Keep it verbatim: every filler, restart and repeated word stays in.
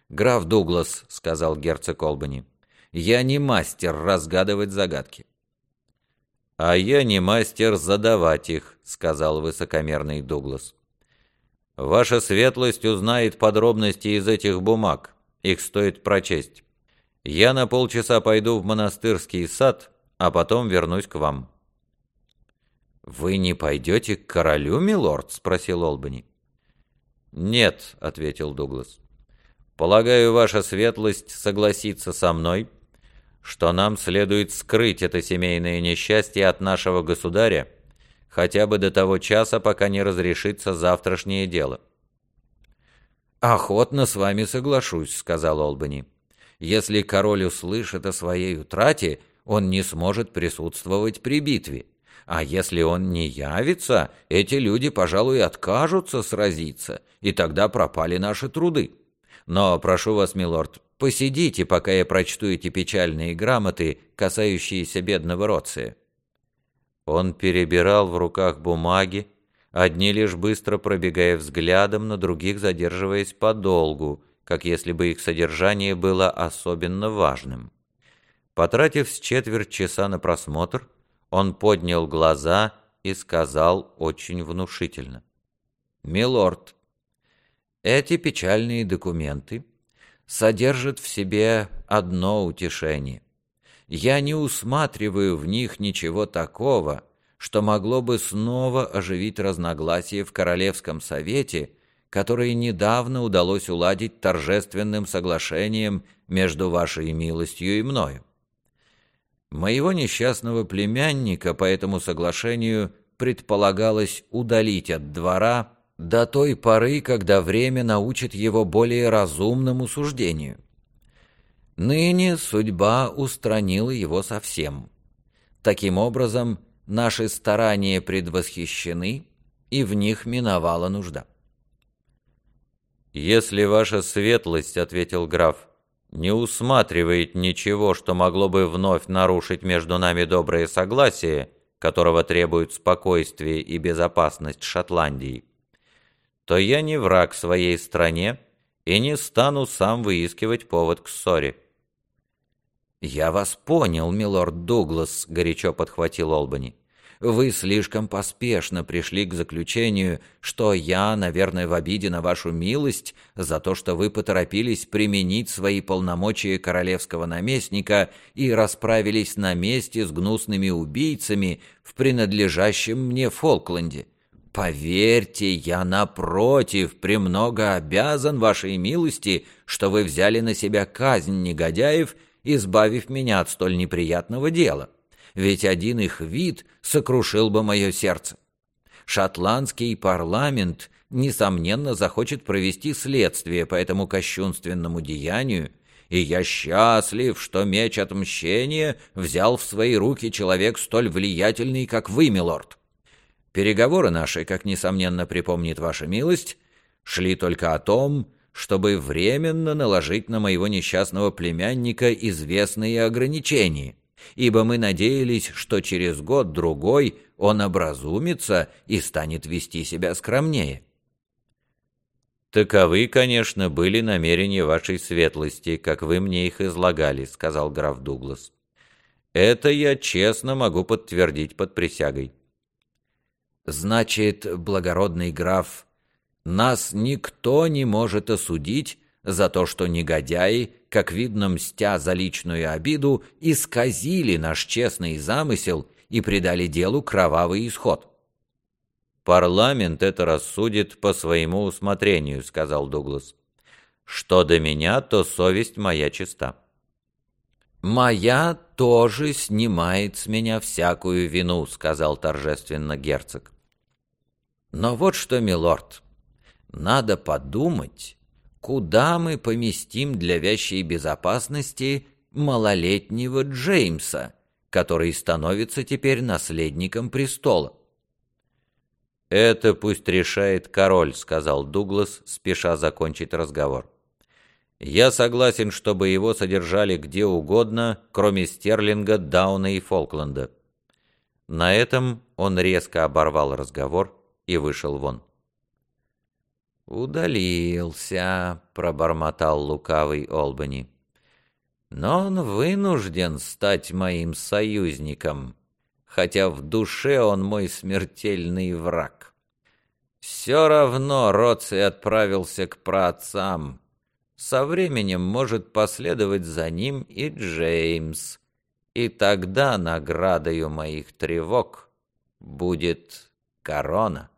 «Граф Дуглас», — сказал герцог Олбани, — «я не мастер разгадывать загадки». «А я не мастер задавать их», — сказал высокомерный Дуглас. «Ваша светлость узнает подробности из этих бумаг. Их стоит прочесть. Я на полчаса пойду в монастырский сад, а потом вернусь к вам». «Вы не пойдете к королю, милорд?» — спросил Олбани. «Нет», — ответил Дуглас. «Полагаю, ваша светлость согласится со мной, что нам следует скрыть это семейное несчастье от нашего государя хотя бы до того часа, пока не разрешится завтрашнее дело». «Охотно с вами соглашусь», — сказал Олбани. «Если король услышит о своей утрате, он не сможет присутствовать при битве. А если он не явится, эти люди, пожалуй, откажутся сразиться, и тогда пропали наши труды. Но прошу вас, милорд, посидите, пока я прочту эти печальные грамоты, касающиеся бедного Роция». Он перебирал в руках бумаги, одни лишь быстро пробегая взглядом, на других задерживаясь подолгу, как если бы их содержание было особенно важным. Потратив с четверть часа на просмотр, он поднял глаза и сказал очень внушительно: «Милорд, эти печальные документы содержат в себе одно утешение. Я не усматриваю в них ничего такого, что могло бы снова оживить разногласия в Королевском совете, которые недавно удалось уладить торжественным соглашением между вашей милостью и мною. Моего несчастного племянника по этому соглашению предполагалось удалить от двора до той поры, когда время научит его более разумному суждению. Ныне судьба устранила его совсем. Таким образом, наши старания предвосхищены, и в них миновала нужда». «Если ваша светлость, — ответил граф, — не усматривает ничего, что могло бы вновь нарушить между нами доброе согласие, которого требуют спокойствие и безопасность Шотландии, то я не враг своей стране и не стану сам выискивать повод к ссоре». «Я вас понял, милорд Дуглас», — горячо подхватил Олбани. «Вы слишком поспешно пришли к заключению, что я, наверное, в обиде на вашу милость за то, что вы поторопились применить свои полномочия королевского наместника и расправились на месте с гнусными убийцами в принадлежащем мне Фолкленде. Поверьте, я, напротив, премного обязан вашей милости, что вы взяли на себя казнь негодяев, избавив меня от столь неприятного дела, ведь один их вид сокрушил бы мое сердце. Шотландский парламент, несомненно, захочет провести следствие по этому кощунственному деянию, и я счастлив, что меч отмщения взял в свои руки человек столь влиятельный, как вы, милорд. Переговоры наши, как несомненно припомнит ваша милость, шли только о том, чтобы временно наложить на моего несчастного племянника известные ограничения, ибо мы надеялись, что через год-другой он образумится и станет вести себя скромнее». «Таковы, конечно, были намерения вашей светлости, как вы мне их излагали», — сказал граф Дуглас. «Это я честно могу подтвердить под присягой». «Значит, благородный граф, нас никто не может осудить за то, что негодяи, как видно, мстя за личную обиду, исказили наш честный замысел и придали делу кровавый исход». «Парламент это рассудит по своему усмотрению», — сказал Дуглас. «Что до меня, то совесть моя чиста». «Моя тоже снимает с меня всякую вину», — сказал торжественно герцог. «Но вот что, милорд, надо подумать, куда мы поместим для вящей безопасности малолетнего Джеймса, который становится теперь наследником престола». «Это пусть решает король», — сказал Дуглас, спеша закончить разговор. «Я согласен, чтобы его содержали где угодно, кроме Стерлинга, Дауна и Фолкленда». На этом он резко оборвал разговор и вышел вон. «Удалился», — пробормотал лукавый Олбани. «Но он вынужден стать моим союзником, хотя в душе он мой смертельный враг. Все равно Роций отправился к праотцам. Со временем может последовать за ним и Джеймс, и тогда наградою моих тревог будет корона».